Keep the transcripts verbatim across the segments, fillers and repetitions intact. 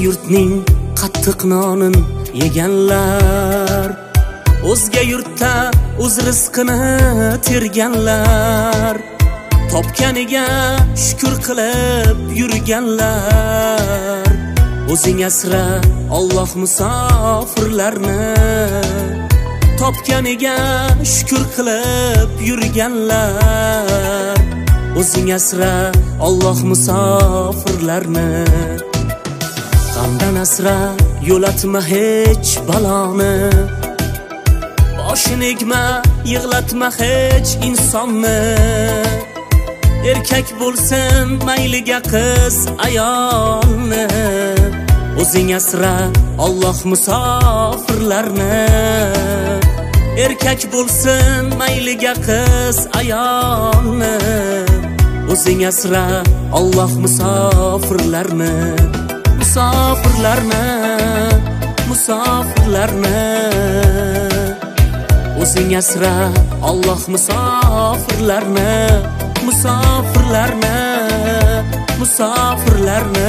yurtning qattiq nonin yeganlar, o'zga yurtda o'z rizqini terganlar, topganiga shukr qilib yurganlar. O'zing asra Alloh musofirlarni, topganiga shukr qilib yurganlar. O'zing asra Alloh musofirlarni, g'amdan asra yo'latma hech baloni, boshini egma yig'latma hech insonni. Erkak bo'lsin mayliga qiz ayolni, o'zing asra Alloh musofirlarni. Erkak bo'lsin mayliga qiz ayolni, o'zing asra Alloh musofirlarni. Musofirlarni, musofirlarni, o'zing asra Alloh musofirlarni. Musofirlarni, musofirlarni,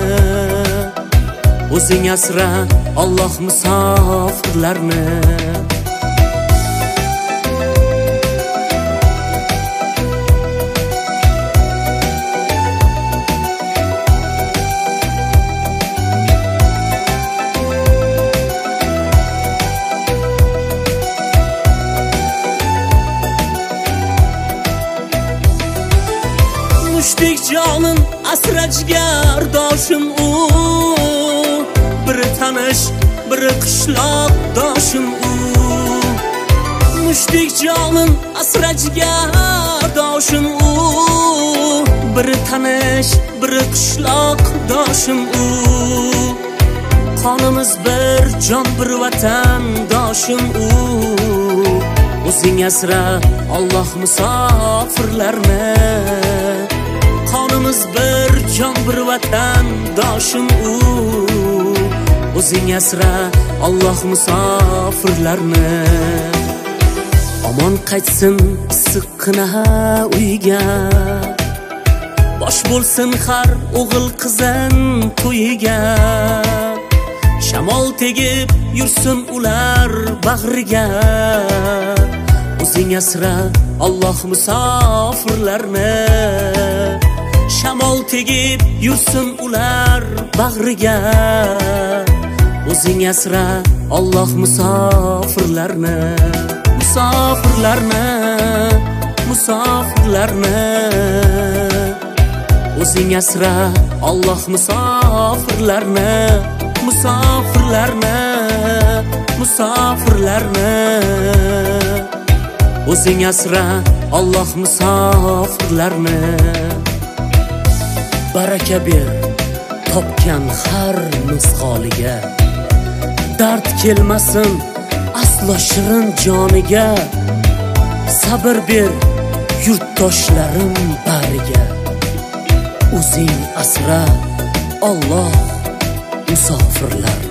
o'zing asra Alloh musofirlarni. Mushtdek jonim asrajgar doshim u, bir tanish bir qishloq doshim u. Mushtdek jonim asrajgar doshim u, bir tanish bir qishloq doshim u. Qonimiz bir jon bir vatan doshim u. O'zing asra Alloh musofirlarni, qonimiz bir jon bir vatan doshim u. O'zing asra Alloh musofirlarni. Omon qaytsin issiqqina uyga, bosh bo'lsin har o'g'il qizin to'yiga. Shamol tegib yursin ular bag'riga, o'zing asra Alloh musofirlarni. Shamol tegib yursin ular bag'riga, o'zing asra Alloh musofirlarni. Musofirlarni, musofirlarni, o'zing asra Alloh musofirlarni. Musofirlarni, musofirlarni, o'zing asra Alloh musofirlarni. Baraka ber topgan har misqoliga, dard kelmasin aslo shirin joniga. Sabr ber yurtdoshlarim bariga, o'zing asra Alloh musofirlarni.